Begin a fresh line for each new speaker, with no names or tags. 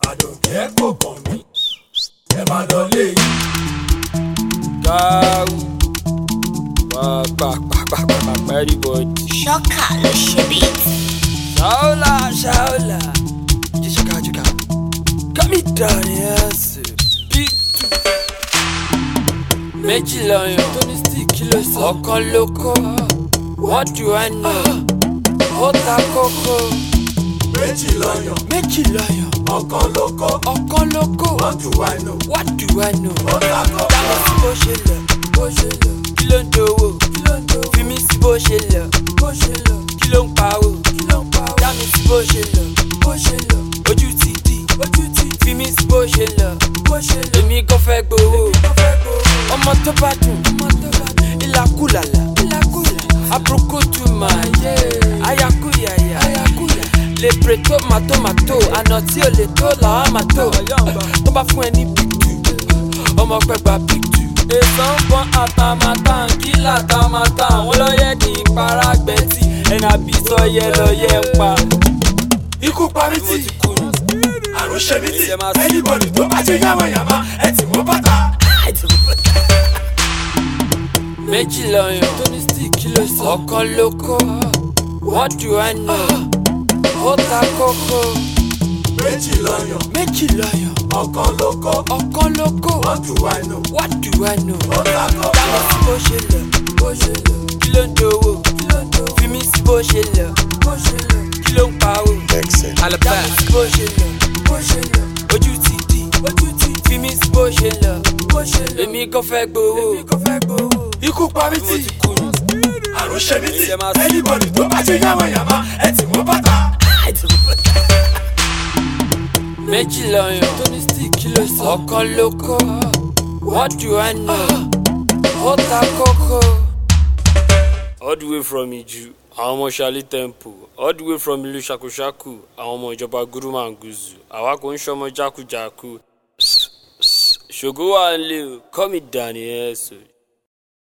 àdùnkẹ́ kò kàn mí ẹ máa lọ léyìí.
Gáwù pàpàpàpàpàpà everybody.
Ṣọ́kà ló ṣe bíìtì.
Ṣáólà jìṣàkàjìkà kámi dàní ẹsẹ̀ big two. Méjì lọ́yàn Tony Stick ló sọ ọ̀kan ló kó. What do I know? Ó ta kókó.
Méjì lọ́yàn
ọ̀kan ló kó.
What do I know?
What do I know?
Ó ta kókó.
Dámi sí bó ṣe lọ kí ló ń dowó fi mí sí bó ṣe lọ kí ló ń pawó dámi sí bó ṣe lọ ojú ti di fi mí sí bó ṣe lọ èmi kò fẹ́ gbowó ọmọ tó bá dùn ìlàkúlàlà àbúrúkútù máa ayakuyaya lè pèrè tomato àná tí ò lè tó làwọn máa tó tó bá fún ẹ ní big two ọmọ pẹ́ gba big two. Èso ń bọ́n àtàmátàn kí làtàmátàn wọ́n lọ́yẹ̀ ní ìparagbẹ́tì ẹ̀nà àbí sọ́yẹ́ lọ́yẹ̀ ń pa.
Ikú pa mí tì, àrùn ṣe mí tì, anybody tó bá ṣe yàmàyàmà ẹ tì wọ́n bàtà.
Méjì lọ́yàn Tony Stick ló sọ ọ̀kan ló kó. What do I know? Ó ta kókó.
Méjì lọ́yàn
ọ̀kan ló kó.
What do I know?
What do I know?
Ó ta kókó.
Dámi sí bó ṣe lọ kí ló ń dowó fi mí sí bó ṣe lọ kí ló ń pawó dámi sí bó ṣe lọ ojú ti di fi mí sí bó ṣe lọ èmi kò fẹ́ gbowó.
Ikú pa mí tì, àrùn ṣe mí tì, anybody tó bá ṣe yàmàyàmà ẹ tì wọ́n bàtà.
Méjì lọ́yàn Tony Stick ló sọ ọ̀kan ló kó. What do I know? Ó ta kókó. All the way from Iju àwọn ọmọ Ṣálí Temple, all the way from ìlú Ṣakúṣakù àwọn ọmọ ìjọba Gurumanguzu, àwa kò ń ṣọmọ jákujàku. Ṣògo wà ń lé o, call me Danny Ẹ̀sọ́.